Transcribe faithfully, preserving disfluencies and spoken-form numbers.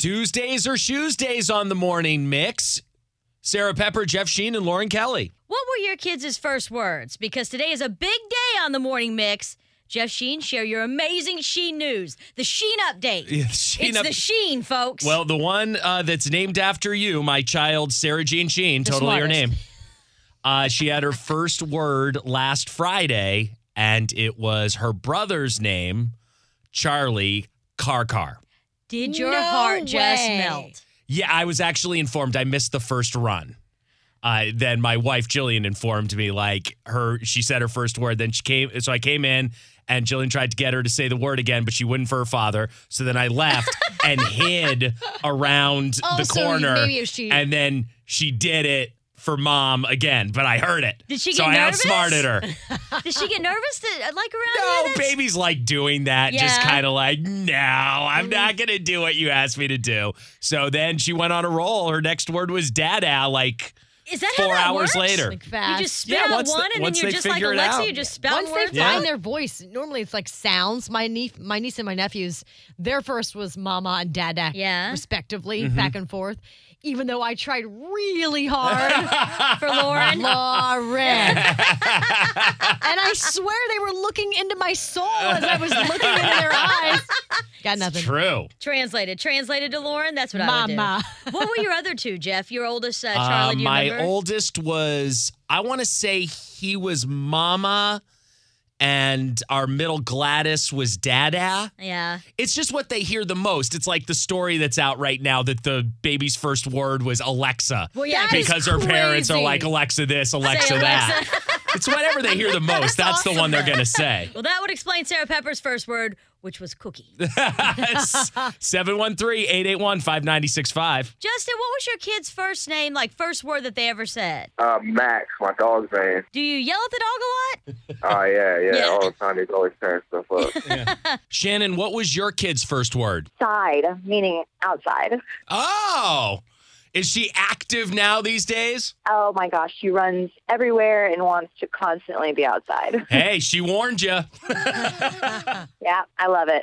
Tuesdays or Shoes Days on the morning mix. Sarah Pepper, Jeff Sheen, and Lauren Kelly. What were your kids' first words? Because today is a big day on the morning mix. Jeff Sheen, share your amazing Sheen news. The Sheen update. Yeah, Sheen it's up- the Sheen, folks. Well, the one uh, that's named after you, my child, Sarah Jean Sheen, The totally her smartest. name. Uh, she had her first word last Friday, and it was her brother's name, Charlie Carcar. Did your No heart just way. melt? Yeah, I was actually informed. I missed the first run. Uh, then my wife Jillian informed me, like her, she said her first word. Then she came, so I came in, and Jillian tried to get her to say the word again, but she wouldn't for her father. So then I left and hid around Oh, the so corner, maybe it was she. and then she did it for mom again. But I heard it. Did she so get I nervous? outsmarted her. Did she get nervous to uh, like around No, you? That's- babies like doing that. Just Yeah. kind of like, no, I'm not going to do what you asked me to do. So then she went on a roll. Her next word was dada, like Is that how four that hours works? later. Like fast. You just spit Yeah, out once one, the- and once then you're they just like figure it Alexa. out. You just spout Once they words find out. their voice, normally it's like sounds. My niece, my niece and my nephews, their first was mama and dada, Yeah. respectively, Mm-hmm. back and forth. Even though I tried really hard, for Lauren. Lauren, and I swear they were looking into my soul as I was looking into their eyes. Got nothing. True. Translated. Translated to Lauren. That's what I would Mama. do. What were your other two, Jeff? Your oldest, uh, Charlie, Uh, do you my remember? oldest was, I want to say he was mama, and our middle Gladys was dada. Yeah. It's just what they hear the most. It's like the story that's out right now that the baby's first word was Alexa. Well, yeah. That is Because her parents are crazy. like, Alexa this, Alexa Say that. Alexa. It's whatever they hear the most. That's, the one they're going to say. Well, that would explain Sarah Pepper's first word, which was cookie. seven one three, eight eight one, five nine six five. Justin, what was your kid's first name, like first word that they ever said? Uh, Max, my dog's name. Do you yell at the dog a lot? Oh, yeah, yeah, Yeah. all the time. He's always tearing stuff up. Shannon, what was your kid's first word? Side, meaning outside. Oh, is she active now these days? Oh my gosh, she runs everywhere and wants to constantly be outside. Hey, she warned you. Yeah, I love it.